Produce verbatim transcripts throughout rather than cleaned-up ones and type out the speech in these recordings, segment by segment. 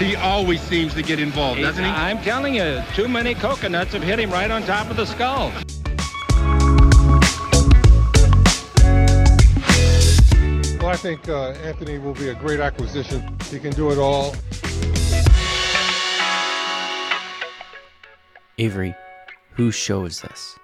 He always seems to get involved, doesn't he? I'm telling you, too many coconuts have hit him right on top of the skull. Well, I think uh, Anthony will be a great acquisition. He can do it all. Avery, whose show is this?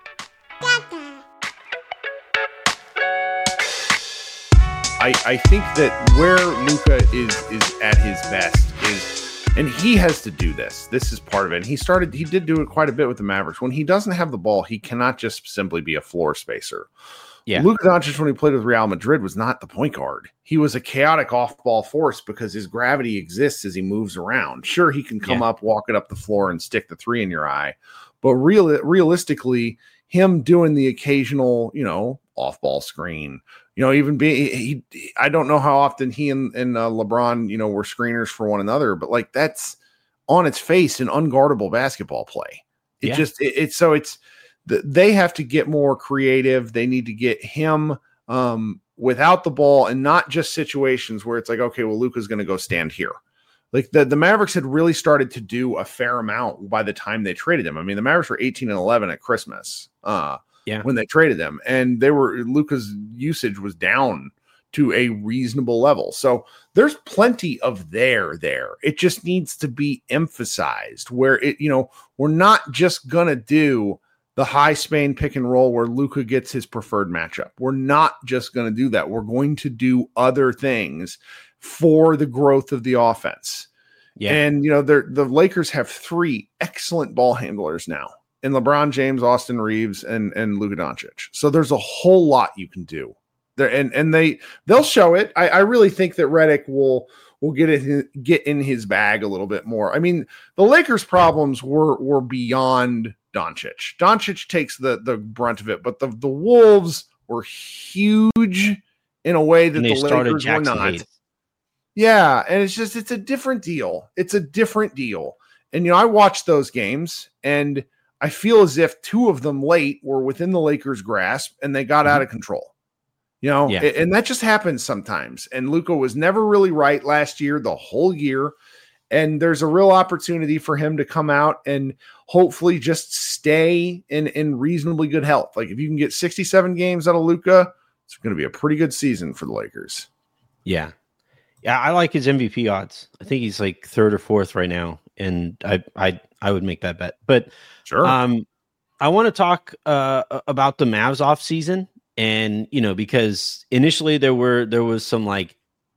I, I think that where Luka is is at his best is, and he has to do this. This is part of it. And he started, he did do it quite a bit with the Mavericks. When he doesn't have the ball, he cannot just simply be a floor spacer. Yeah. Luka Doncic, when he played with Real Madrid, was not the point guard. He was a chaotic off-ball force because his gravity exists as he moves around. Sure, he can come yeah. up, walk it up the floor, and stick the three in your eye. But real, realistically, him doing the occasional, you know, off-ball screen, you know, even be he, he I don't know how often he and, and uh, LeBron, you know, were screeners for one another, but like that's on its face an unguardable basketball play. It yeah. just it, it's so it's the, they have to get more creative. They need to get him um, without the ball and not just situations where it's like, okay, well, Luka's going to go stand here. Like the, the Mavericks had really started to do a fair amount by the time they traded him. I mean, the Mavericks were eighteen and eleven at Christmas. Uh, Yeah. When they traded them, and they were Luka's usage was down to a reasonable level. So there's plenty of there there. It just needs to be emphasized where it, you know, we're not just gonna do the high Spain pick and roll where Luka gets his preferred matchup. We're not just gonna do that. We're going to do other things for the growth of the offense. Yeah. And you know, the Lakers have three excellent ball handlers now. And LeBron James, Austin Reeves, and and Luka Doncic. So there's a whole lot you can do there, and and they they'll show it. I, I really think that Redick will will get it get in his bag a little bit more. I mean, the Lakers' problems were were beyond Doncic. Doncic takes the the brunt of it, but the the Wolves were huge in a way that the Lakers were not. Hayes. Yeah, and it's just it's a different deal. It's a different deal. And you know, I watched those games and I feel as if two of them late were within the Lakers' grasp and they got mm-hmm. out of control, you know, yeah. and that just happens sometimes. And Luka was never really right last year, the whole year. And there's a real opportunity for him to come out and hopefully just stay in, in reasonably good health. Like if you can get sixty-seven games out of Luka, it's going to be a pretty good season for the Lakers. Yeah. Yeah. I like his M V P odds. I think he's like third or fourth right now. And I, I, I would make that bet, but sure. Um, I want to talk uh, about the Mavs off season, and you know, because initially there were there was some like,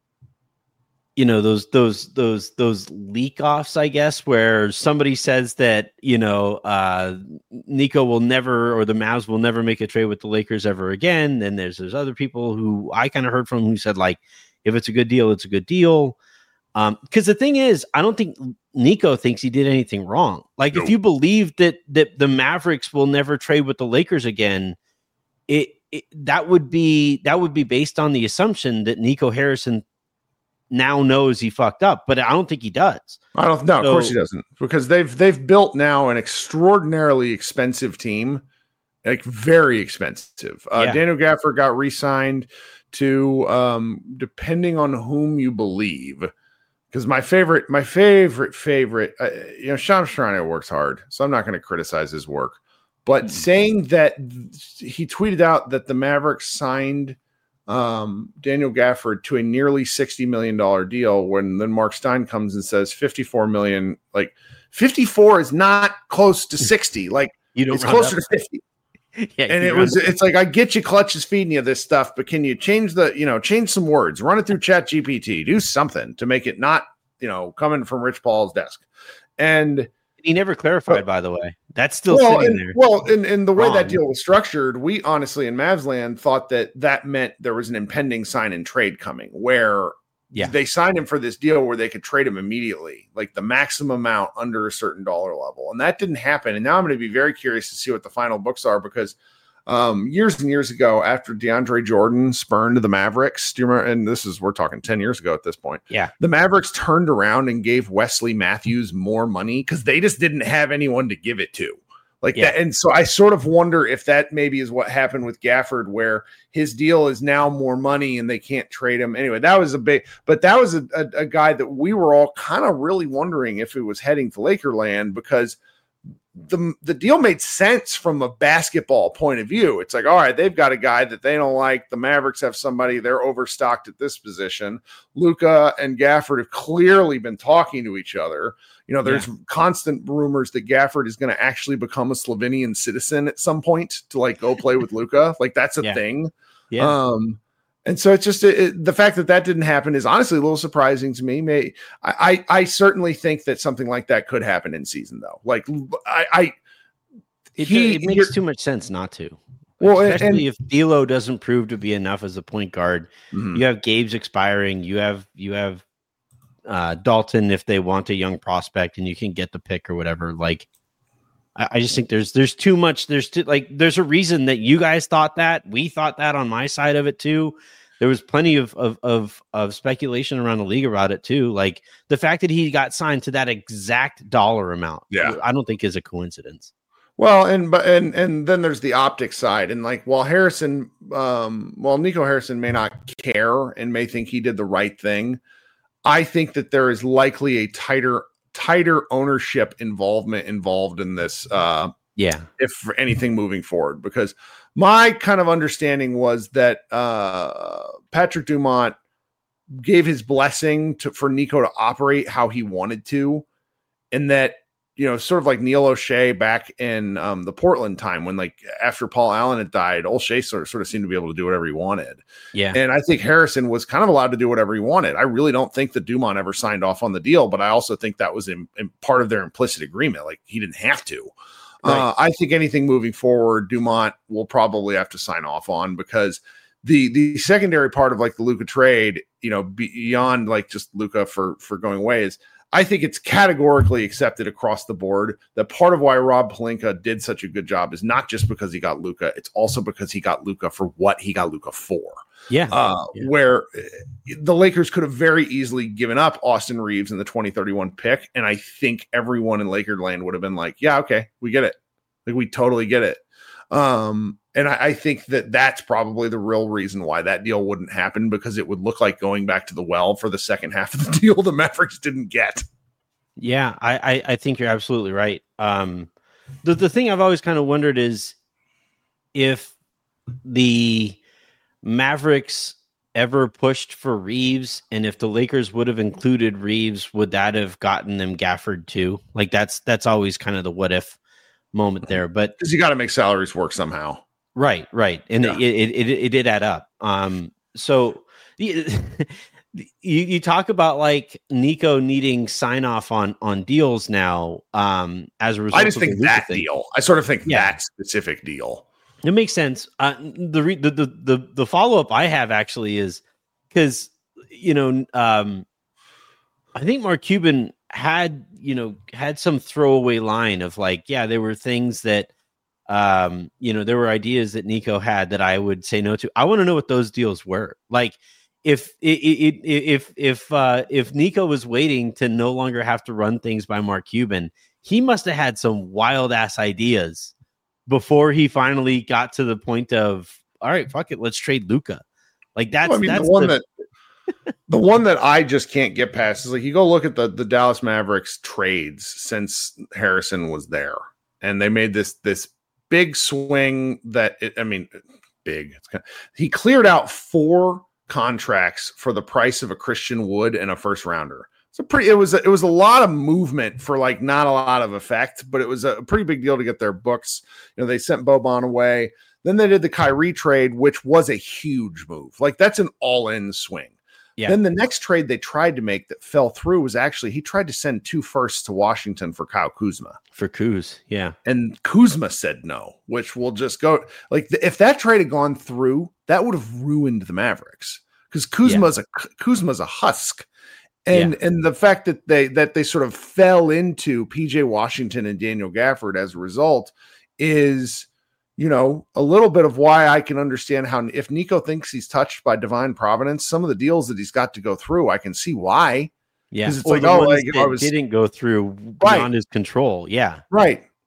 you know, those those those those leak offs, I guess, where somebody says that you know uh, Nico will never or the Mavs will never make a trade with the Lakers ever again. Then there's there's other people who I kind of heard from who said like, if it's a good deal, it's a good deal. Um, because the thing is, I don't think Nico thinks he did anything wrong. Like, nope. If you believe that that the Mavericks will never trade with the Lakers again, it, it that would be that would be based on the assumption that Nico Harrison now knows he fucked up. But I don't think he does. I don't know. So, of course he doesn't, because they've they've built now an extraordinarily expensive team, like very expensive. Uh, yeah. Daniel Gafford got re-signed to, um, depending on whom you believe. Because my favorite, my favorite, favorite, uh, you know, Shams Charania works hard, so I'm not going to criticize his work. But mm-hmm. saying that th- he tweeted out that the Mavericks signed um, Daniel Gafford to a nearly sixty million dollars deal, when then Mark Stein comes and says fifty-four million dollars. Like fifty-four is not close to sixty. Like you don't it's closer to fifty. Yeah, and it was, it's like, I get you, Clutch is feeding you this stuff, but can you change the, you know, change some words, run it through Chat G P T, do something to make it not, you know, coming from Rich Paul's desk. And he never clarified, but, by the way, that's still well, sitting and, there. Well, and, and the way Wrong. that deal was structured, we honestly in Mavs land thought that that meant there was an impending sign and trade coming where yeah. they signed him for this deal where they could trade him immediately, like the maximum amount under a certain dollar level. And that didn't happen. And now I'm going to be very curious to see what the final books are, because um, years and years ago, after DeAndre Jordan spurned the Mavericks, do you remember? And this is, we're talking ten years ago at this point. Yeah. The Mavericks turned around and gave Wesley Matthews more money because they just didn't have anyone to give it to. Like Yeah. that. And so I sort of wonder if that maybe is what happened with Gafford, where his deal is now more money and they can't trade him. Anyway, that was a big, but that was a, a, a guy that we were all kind of really wondering if it was heading to Lakerland, because the the deal made sense from a basketball point of view. It's like, all right, they've got a guy that they don't like. The Mavericks have somebody, they're overstocked at this position. Luka and Gafford have clearly been talking to each other. You know, there's yeah. constant rumors that Gafford is going to actually become a Slovenian citizen at some point to like go play with Luka. Like that's a yeah. thing. Yeah. Um, and so it's just it, the fact that that didn't happen is honestly a little surprising to me. May I, I, I certainly think that something like that could happen in season though. Like I, I it, he, it makes too much sense not to. Well, especially and, if D'Lo doesn't prove to be enough as a point guard. Mm-hmm. You have Gabe's expiring. You have you have uh, Dalton if they want a young prospect, and you can get the pick or whatever. Like, I, I just think there's there's too much. There's too, like there's a reason that you guys thought that. We thought that on my side of it too. There was plenty of of of of speculation around the league about it too. Like the fact that he got signed to that exact dollar amount. Yeah, I don't think is a coincidence. Well, and but and and then there's the optics side, and like while Harrison, um, while Nico Harrison may not care and may think he did the right thing, I think that there is likely a tighter tighter ownership involvement involved in this. Uh, yeah, if for anything moving forward, because my kind of understanding was that uh, Patrick Dumont gave his blessing to for Nico to operate how he wanted to, and that, you know, sort of like Neil O'Shea back in um, the Portland time when, like, after Paul Allen had died, O'Shea sort of, sort of seemed to be able to do whatever he wanted. Yeah. And I think Harrison was kind of allowed to do whatever he wanted. I really don't think that Dumont ever signed off on the deal, but I also think that was in, in part of their implicit agreement. Like, he didn't have to. Right. Uh, I think anything moving forward, Dumont will probably have to sign off on, because the the secondary part of like the Luka trade, you know, beyond like just Luka for for going away, is I think it's categorically accepted across the board that part of why Rob Pelinka did such a good job is not just because he got Luka, it's also because he got Luka for what he got Luka for. Yeah. Uh, yeah. Where the Lakers could have very easily given up Austin Reeves in the twenty thirty-one pick, and I think everyone in Lakerland would have been like, yeah, okay, we get it. Like, we totally get it. Um, and I, I think that that's probably the real reason why that deal wouldn't happen, because it would look like going back to the well for the second half of the deal the Mavericks didn't get. Yeah, I, I, I think you're absolutely right. Um, the, the thing I've always kind of wondered is if the Mavericks ever pushed for Reeves, and if the Lakers would have included Reeves, would that have gotten them Gafford too? Like, that's that's always kind of the what if moment there. But because you got to make salaries work somehow. Right, right. And yeah. it, it, it, it did add up. Um, so you, you talk about like Nico needing sign off on, on deals now um, as a result. I just of think the that thing. deal, I sort of think yeah. that specific deal. It makes sense. Uh, the, re- the, the, the, the follow-up I have actually is because, you know, um, I think Mark Cuban had, you know, had some throwaway line of like, yeah, there were things that, um, you know, there were ideas that Nico had that I would say no to. I want to know what those deals were. Like, if it, it, if if uh, if Nico was waiting to no longer have to run things by Mark Cuban, he must have had some wild ass ideas before he finally got to the point of, all right, fuck it, let's trade Luka. Like that's, well, I mean, that's the one the, that the one that I just can't get past is like, you go look at the the Dallas Mavericks trades since Harrison was there, and they made this this. big swing that it, I mean, big. It's kind of, he cleared out four contracts for the price of a Christian Wood and a first rounder. It's a pretty. It was a, it was a lot of movement for like not a lot of effect, but it was a pretty big deal to get their books. You know, they sent Boban away. Then they did the Kyrie trade, which was a huge move. Like that's an all-in swing. Yeah. Then the next trade they tried to make that fell through was actually he tried to send two firsts to Washington for Kyle Kuzma. For Kuz, yeah. And Kuzma said no, which will just go like the, if that trade had gone through, that would have ruined the Mavericks because Kuzma's yeah. a Kuzma's a husk. And yeah. and the fact that they that they sort of fell into P J Washington and Daniel Gafford as a result is, you know, a little bit of why I can understand how if Nico thinks he's touched by divine providence, some of the deals that he's got to go through, I can see why. Yeah, it's or like, oh, like if I was didn't go through beyond right. his control. Yeah, right.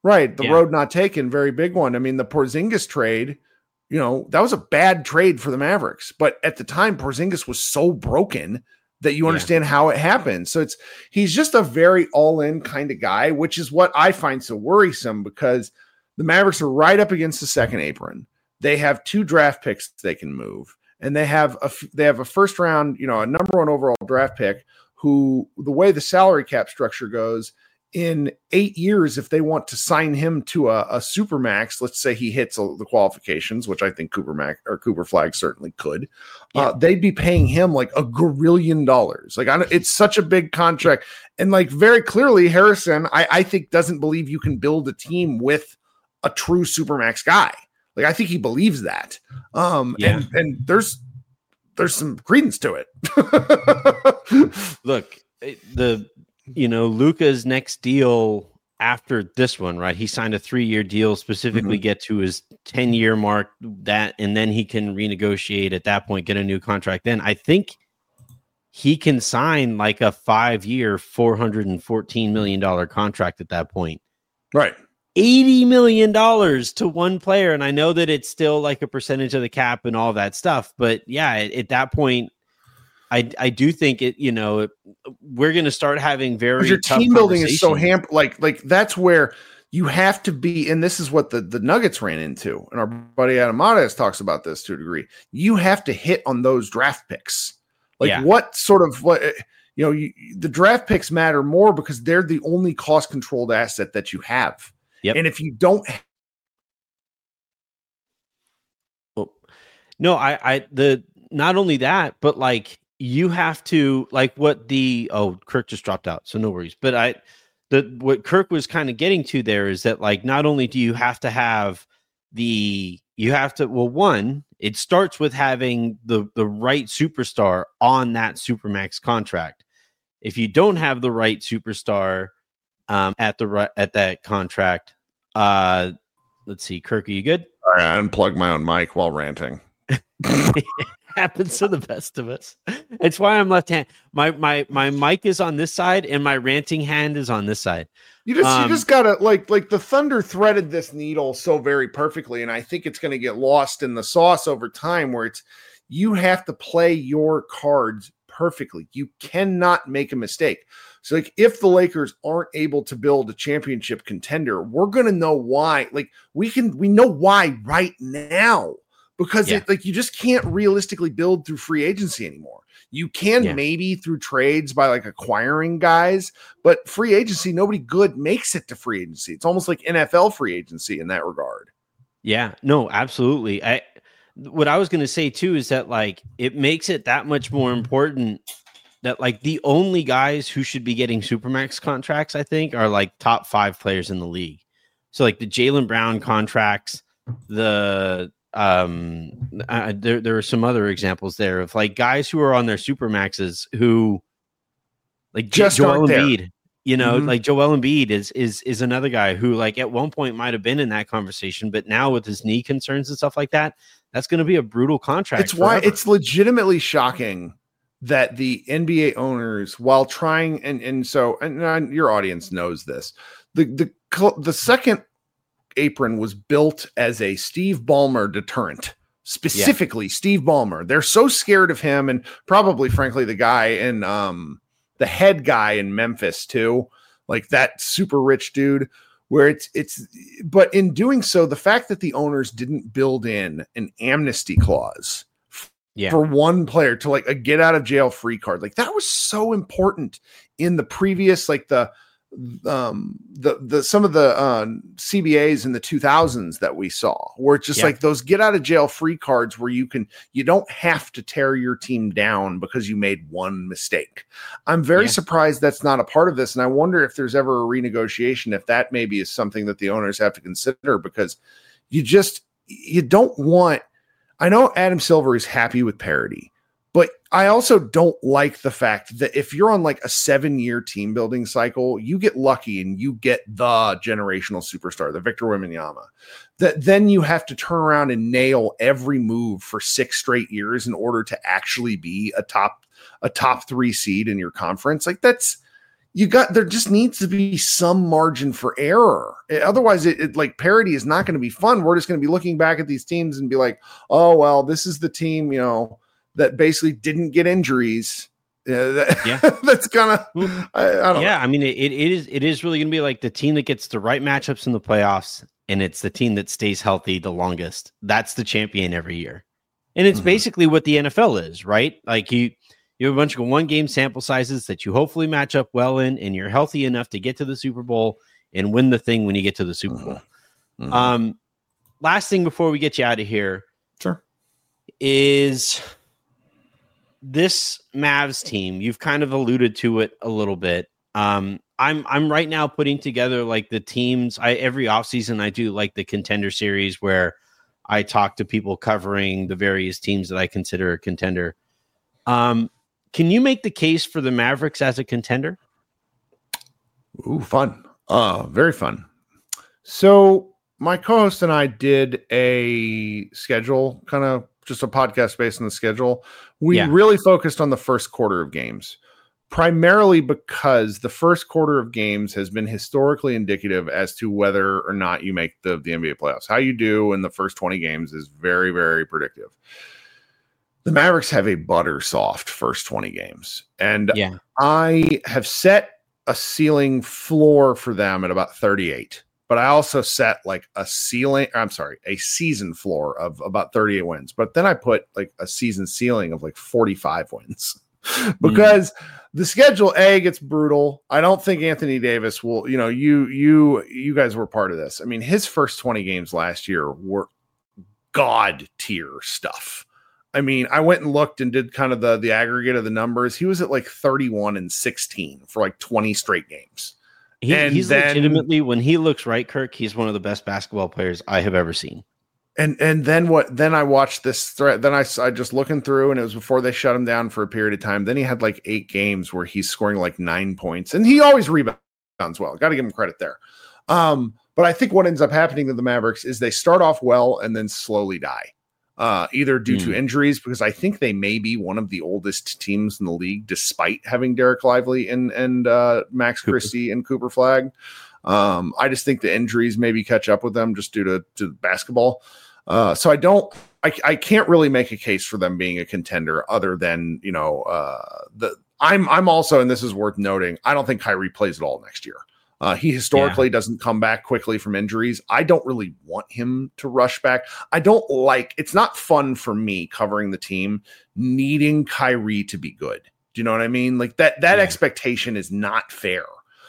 Right. The Yeah. road not taken, very big one. I mean, the Porzingis trade, you know, that was a bad trade for the Mavericks. But at the time, Porzingis was so broken that you understand yeah. how it happened. So it's he's just a very all-in kind of guy, which is what I find so worrisome because the Mavericks are right up against the second apron. They have two draft picks they can move, and they have a they have a first round, you know, a number one overall draft pick who the way the salary cap structure goes, in eight years, if they want to sign him to a, a supermax, let's say he hits the qualifications, which I think Cooper Mac or Cooper Flag certainly could, yeah. uh, they'd be paying him like a gazillion dollars. Like I don't, it's such a big contract, and like very clearly, Harrison, I, I think doesn't believe you can build a team with a true supermax guy. Like I think he believes that, um, yeah. and and there's there's some credence to it. Look, the. You know, Luka's next deal after this one, right? He signed a three-year deal, specifically mm-hmm. get to his ten-year mark, that, and then he can renegotiate at that point, get a new contract. Then I think he can sign like a five-year, four hundred fourteen million dollars contract at that point. Right. eighty million dollars to one player. And I know that it's still like a percentage of the cap and all that stuff. But yeah, at, at that point, I, I do think it, you know, we're going to start having very your tough team building is so hamp like like that's where you have to be. And this is what the, the Nuggets ran into. And our buddy Adam Mares talks about this to a degree. You have to hit on those draft picks. Like yeah. what sort of what, you know, you, the draft picks matter more because they're the only cost controlled asset that you have. Yep. And if you don't. Well, no, I, I, the, not only that, but like, you have to like what the oh Kirk just dropped out, so no worries. But I the what Kirk was kind of getting to there is that like not only do you have to have the you have to well one it starts with having the the right superstar on that supermax contract. If you don't have the right superstar um, at the right at that contract, uh, let's see, Kirk, are you good? All right, I unplugged my own mic while ranting. Happens to the best of us. It's why I'm left hand. My my my mic is on this side, and my ranting hand is on this side. You just um, you just gotta like like the Thunder threaded this needle so very perfectly, and I think it's going to get lost in the sauce over time. Where it's you have to play your cards perfectly. You cannot make a mistake. So like if the Lakers aren't able to build a championship contender, we're going to know why. Like we can we know why right now. Because yeah. it, like you just can't realistically build through free agency anymore. You can yeah. maybe through trades by like acquiring guys, but free agency, nobody good makes it to free agency. It's almost like N F L free agency in that regard. Yeah, no, absolutely. I what I was going to say too is that like it makes it that much more important that like the only guys who should be getting supermax contracts, I think, are like top five players in the league. So like the Jaylen Brown contracts, the Um, uh, there there are some other examples there of like guys who are on their supermaxes who, like just Joel Embiid, Embiid, you know, mm-hmm. like Joel Embiid is is is another guy who like at one point might have been in that conversation, but now with his knee concerns and stuff like that, that's going to be a brutal contract. It's forever. Why it's legitimately shocking that the N B A owners, while trying and and so and, and your audience knows this, the the the second apron was built as a Steve Ballmer deterrent, specifically yeah. Steve Ballmer. They're so scared of him, and probably, frankly, the guy in um, the head guy in Memphis too, like that super rich dude. Where it's it's, but in doing so, the fact that the owners didn't build in an amnesty clause f- yeah. for one player to like a get out of jail free card, like that was so important in the previous, like the. um the the some of the uh C B As in the two thousands that we saw where it's just yeah. like those get out of jail free cards where you can you don't have to tear your team down because you made one mistake. I'm very yeah. surprised that's not a part of this, and I wonder if there's ever a renegotiation, if that maybe is something that the owners have to consider, because you just you don't want I know Adam Silver is happy with parity, but I also don't like the fact that if you're on like a seven-year team building cycle, you get lucky and you get the generational superstar, the Victor Wembanyama, that then you have to turn around and nail every move for six straight years in order to actually be a top a top three seed in your conference. Like that's you got there just needs to be some margin for error. Otherwise, it, it like parity is not going to be fun. We're just going to be looking back at these teams and be like, oh well, this is the team, you know, that basically didn't get injuries. Yeah, that, yeah. that's gonna. I, I don't yeah, know. I mean, it, it is it is really going to be like the team that gets the right matchups in the playoffs, and it's the team that stays healthy the longest. That's the champion every year, and it's mm-hmm. basically what the N F L is, right? Like you. You have a bunch of one game sample sizes that you hopefully match up well in, and you're healthy enough to get to the Super Bowl and win the thing when you get to the Super Bowl. Mm-hmm. Um, last thing before we get you out of here, sure, is this Mavs team. You've kind of alluded to it a little bit. Um, I'm I'm right now putting together like the teams. I every offseason I do like the contender series where I talk to people covering the various teams that I consider a contender. Um, Can you make the case for the Mavericks as a contender? Ooh, fun. Uh, very fun. So my co-host and I did a schedule, kind of just a podcast based on the schedule. We yeah. really focused on the first quarter of games, primarily because the first quarter of games has been historically indicative as to whether or not you make the, the N B A playoffs. How you do in the first twenty games is very, very predictive. The Mavericks have a butter soft first twenty games. And yeah. I have set a ceiling floor for them at about thirty-eight. But I also set like a ceiling, I'm sorry, a season floor of about thirty-eight wins. But then I put like a season ceiling of like forty-five wins. because mm. the schedule A gets brutal. I don't think Anthony Davis will, you know, you you you guys were part of this. I mean, his first twenty games last year were god tier stuff. I mean, I went and looked and did kind of the, the aggregate of the numbers. He was at like thirty-one and sixteen for like twenty straight games. He, and he's then, legitimately, when he looks right, Kirk, he's one of the best basketball players I have ever seen. And and then what? Then I watched this threat. Then I, I just looking through, and it was before they shut him down for a period of time. Then he had like eight games where he's scoring like nine points, and he always rebounds well. Got to give him credit there. Um, but I think what ends up happening to the Mavericks is they start off well and then slowly die. Uh, either due mm. to injuries, because I think they may be one of the oldest teams in the league, despite having Derek Lively and and uh, Max Cooper. Christie and Cooper Flagg. Um, I just think the injuries maybe catch up with them just due to, to basketball. Uh, so I don't, I, I can't really make a case for them being a contender other than, you know, uh, the I'm I'm also, and this is worth noting, I don't think Kyrie plays at all next year. Uh, he historically yeah. doesn't come back quickly from injuries. I don't really want him to rush back. I don't like, it's not fun for me covering the team needing Kyrie to be good. Do you know what I mean? Like that, that yeah. expectation is not fair.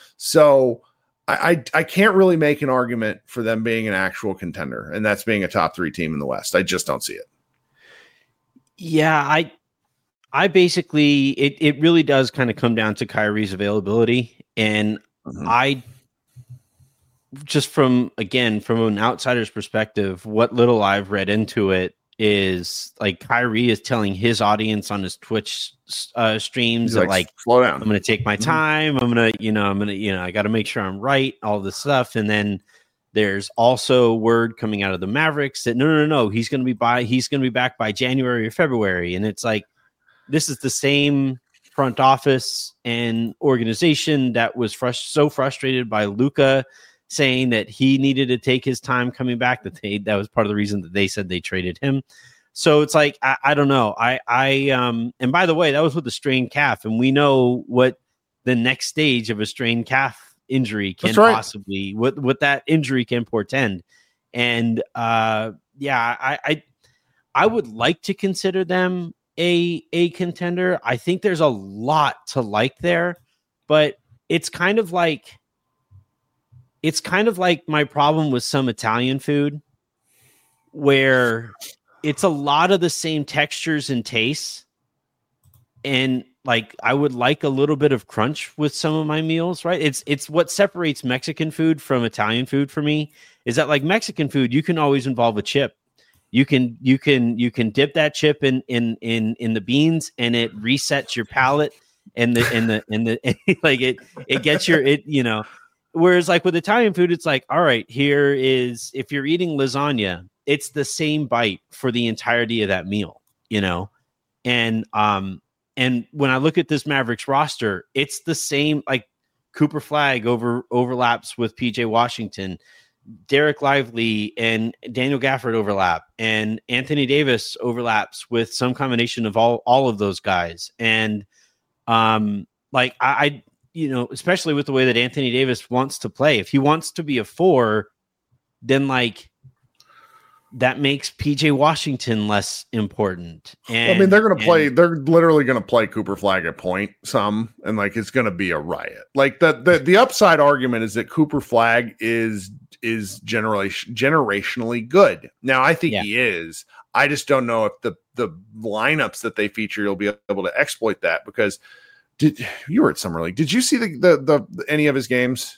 So I, I, I can't really make an argument for them being an actual contender, and that's being a top three team in the West. I just don't see it. Yeah. I, I basically, it, it really does kind of come down to Kyrie's availability. And Mm-hmm. I just from, again, from an outsider's perspective, what little I've read into it is like Kyrie is telling his audience on his Twitch uh, streams that like, like, slow down. I'm going to take my time. Mm-hmm. I'm going to, you know, I'm going to, you know, I got to make sure I'm right, all this stuff. And then there's also word coming out of the Mavericks that no, no, no, no, he's going to be by, he's going to be back by January or February. And it's like, this is the same front office and organization that was frust- so frustrated by Luka saying that he needed to take his time coming back, that they, that was part of the reason that they said they traded him. So it's like, I, I don't know. I, I, um, and by the way, that was with a strained calf, and we know what the next stage of a strained calf injury can right. possibly, what, what that injury can portend. And, uh, yeah, I, I, I would like to consider them a a contender. I think there's a lot to like there, but it's kind of like it's kind of like my problem with some Italian food, where it's a lot of the same textures and tastes, and like I would like a little bit of crunch with some of my meals, right? It's it's what separates Mexican food from Italian food for me, is that like Mexican food, you can always involve a chip. You can you can you can dip that chip in in in in the beans, and it resets your palate, and the and the and the like it it gets your it you know. Whereas like with Italian food, it's like, all right, here is, if you're eating lasagna, it's the same bite for the entirety of that meal, you know. And um and when I look at this Mavericks roster, it's the same. Like Cooper Flagg over overlaps with P J Washington. Derek Lively and Daniel Gafford overlap, and Anthony Davis overlaps with some combination of all, all of those guys. And um, like I, I, you know, especially with the way that Anthony Davis wants to play, if he wants to be a four, then like that makes P J Washington less important. And I mean, they're going to play, and, they're literally going to play Cooper Flagg at point some, and like, it's going to be a riot. Like the, the, the upside argument is that Cooper Flagg is, is generation generationally good. Now, I think yeah. he is. I just don't know if the, the lineups that they feature, you'll be able to exploit that, because did you were at Summer League. Did you see the, the, the, the any of his games?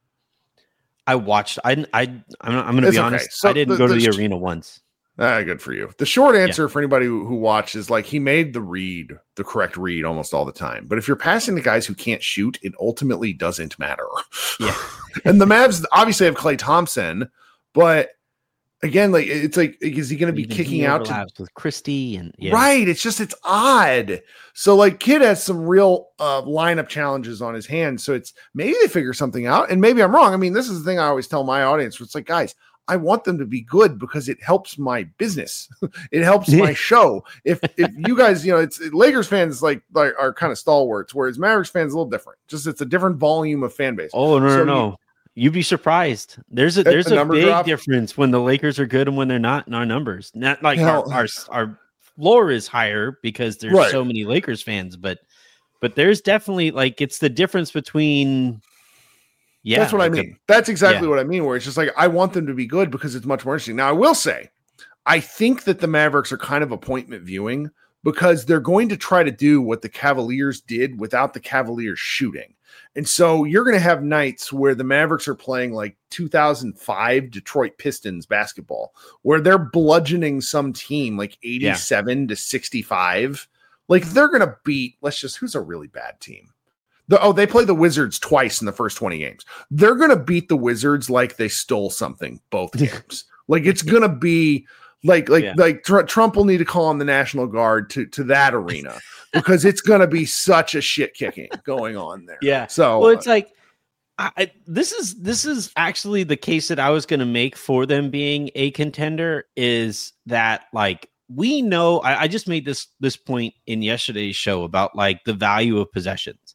I watched. I, I, I'm, I'm going to be honest. Okay. So I didn't the, go to the, the arena once. Ah, good for you. The short answer yeah. for anybody who, who watched is like he made the read, the correct read almost all the time. But if you're passing to guys who can't shoot, it ultimately doesn't matter. Yeah. And the Mavs obviously have Klay Thompson, but again, like it's like, is he going to be Even kicking out to, with Christie and yeah. right? It's just it's odd. So like, Kid has some real uh, lineup challenges on his hands. So it's maybe they figure something out, and maybe I'm wrong. I mean, this is the thing I always tell my audience. It's like, guys, I want them to be good because it helps my business. It helps my show. If if you guys, you know, it's Lakers fans like, like are kind of stalwarts, whereas Mavericks fans a little different. Just it's a different volume of fan base. Oh no, so no, no. You, You'd be surprised. There's a there's a, a big drop. difference when the Lakers are good and when they're not in our numbers. Not like our, our our floor is higher because there's right. so many Lakers fans, but but there's definitely like it's the difference between yeah. That's what like I mean. A, That's exactly yeah. what I mean, where it's just like I want them to be good because it's much more interesting. Now I will say, I think that the Mavericks are kind of appointment viewing because they're going to try to do what the Cavaliers did without the Cavaliers shooting. And so you're going to have nights where the Mavericks are playing like two thousand five Detroit Pistons basketball, where they're bludgeoning some team like eighty-seven yeah. to sixty-five. Like they're going to beat, let's just, who's a really bad team? The, oh, they play the Wizards twice in the first twenty games. They're going to beat the Wizards like they stole something both games. Like it's going to be like, like, yeah. like tr- Trump will need to call on the National Guard to, to that arena. Because it's going to be such a shit kicking going on there. Yeah. So, well, it's like, I, I, this is, this is actually the case that I was going to make for them being a contender is that like, we know, I, I just made this, this point in yesterday's show about like the value of possessions.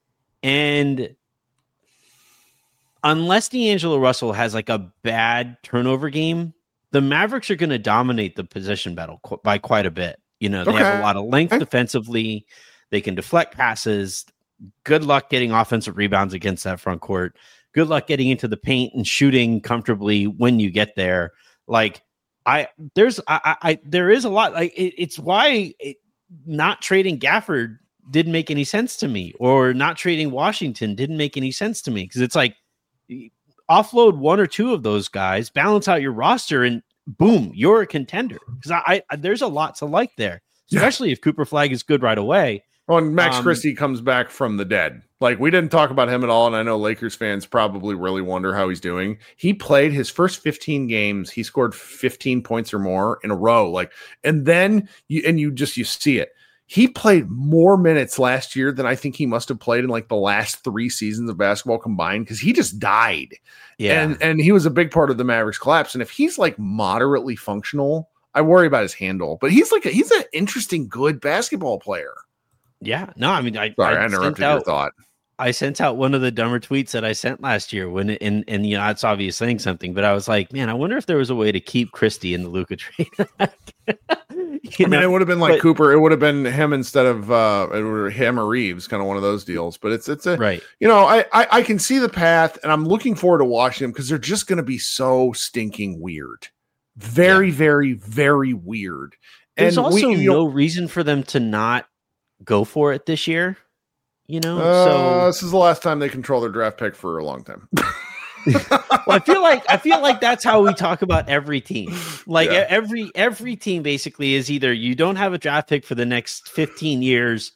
And unless D'Angelo Russell has like a bad turnover game, the Mavericks are going to dominate the possession battle qu- by quite a bit. You know, they okay. have a lot of length defensively. They can deflect passes. Good luck getting offensive rebounds against that front court. Good luck getting into the paint and shooting comfortably when you get there. Like I, there's, I, I there is a lot. Like it, it's why it, not trading Gafford didn't make any sense to me, or not trading Washington didn't make any sense to me because it's like offload one or two of those guys, balance out your roster, and boom, you're a contender. Because I, I, there's a lot to like there, especially yeah. if Cooper Flagg is good right away. Oh, and Max um, Christie comes back from the dead. Like we didn't talk about him at all, and I know Lakers fans probably really wonder how he's doing. He played his first fifteen games. He scored fifteen points or more in a row. Like, and then you and you just you see it. He played more minutes last year than I think he must have played in like the last three seasons of basketball combined because he just died. Yeah. And, and he was a big part of the Mavericks collapse. And if he's like moderately functional, I worry about his handle, but he's like, a, he's an interesting, good basketball player. Yeah. No, I mean, I, Sorry, I, I interrupted out, your thought. I sent out one of the dumber tweets that I sent last year when, and, and, you know, it's obvious saying something, but I was like, man, I wonder if there was a way to keep Christie in the Luka trade. I mean, know? It would have been like but, Cooper. It would have been him instead of uh, it would him or Reeves, kind of one of those deals. But it's it's a right. You know, I, I I can see the path, and I'm looking forward to watching them because they're just going to be so stinking weird, very yeah. very very weird. There's and also we, no know, reason for them to not go for it this year. You know, uh, so this is the last time they control their draft pick for a long time. well, I feel like I feel like that's how we talk about every team. Like yeah. every every team basically is either you don't have a draft pick for the next fifteen years,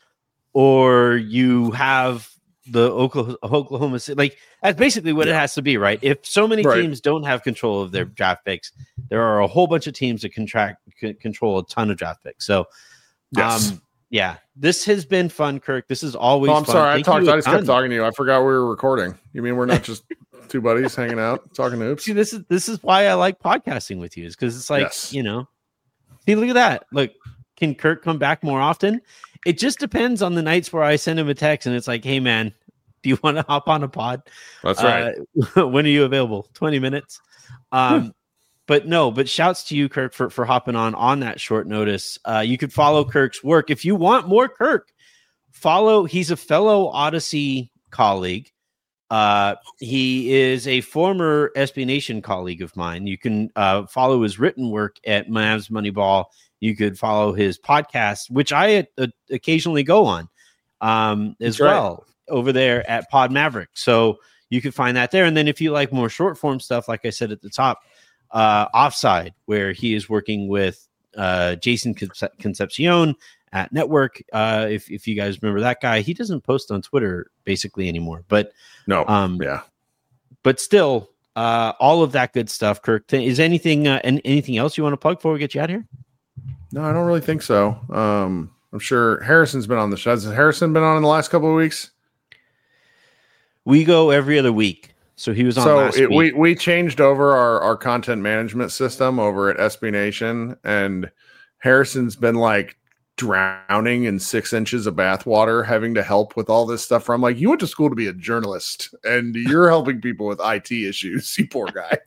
or you have the Oklahoma, Oklahoma City. Like that's basically what yeah. it has to be, right? If so many right. teams don't have control of their draft picks, there are a whole bunch of teams that contract c- control a ton of draft picks. So, yes. um, Yeah, this has been fun, Kirk. This is always Oh, I'm fun. sorry. Thank I talked. you a I just ton. kept talking to you. I forgot we were recording. You mean we're not just two buddies hanging out talking hoops? See, this is this is why I like podcasting with you, is because it's like, Yes. you know, see, look at that. Look, can Kirk come back more often? It just depends on the nights where I send him a text and it's like, hey man, do you want to hop on a pod? That's right. Uh, when are you available? twenty minutes. Um, but no, but shouts to you, Kirk, for, for hopping on on that short notice. Uh, you could follow Kirk's work. If you want more Kirk, follow. He's a fellow Odyssey colleague. Uh, he is a former S B Nation colleague of mine. You can uh, follow his written work at Mavs Moneyball. You could follow his podcast, which I uh, occasionally go on um, as That's right. well over there at Pod Maverick. So you can find that there. And then if you like more short form stuff, like I said at the top, uh, Offside, where he is working with uh, Jason Concep- Concepcion at Network. Uh, if, if you guys remember that guy, he doesn't post on Twitter basically anymore, but No. um, yeah. but still, uh, all of that good stuff. Kirk, th- is anything uh, an- anything else you want to plug before we get you out of here? No, I don't really think so. Um, I'm sure Harrison's been on the show. Has Harrison been on in the last couple of weeks? We go every other week, so he was on So last it, week. we we changed over our, our content management system over at S B Nation, and Harrison's been like drowning in six inches of bathwater, having to help with all this stuff. Where I'm like, you went to school to be a journalist, and you're helping people with I T issues. You poor guy.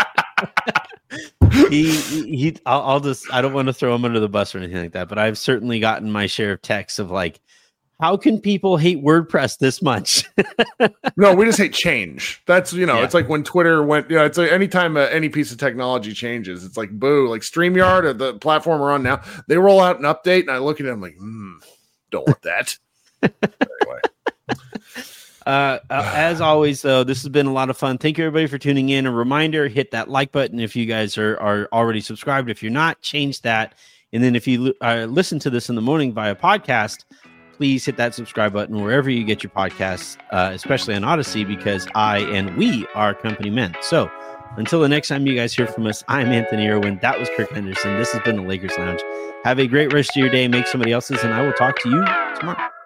he he, he I'll, I'll just I don't want to throw him under the bus or anything like that, but I've certainly gotten my share of texts of like, how can people hate WordPress this much? No, we just hate change. That's, you know, Yeah. it's like when Twitter went, you know, it's like anytime uh, any piece of technology changes, it's like, boo, like StreamYard or the platform we're on now, they roll out an update and I look at it, I'm like, hmm, don't want that. Anyway. Uh, uh, as always, though, this has been a lot of fun. Thank you, everybody, for tuning in. A reminder, hit that like button if you guys are, are already subscribed. If you're not, change that. And then if you uh, listen to this in the morning via podcast, please hit that subscribe button wherever you get your podcasts, uh, especially on Odyssey, because I and we are company men. So until the next time you guys hear from us, I'm Anthony Irwin. That was Kirk Henderson. This has been the Lakers Lounge. Have a great rest of your day. Make somebody else's, and I will talk to you tomorrow.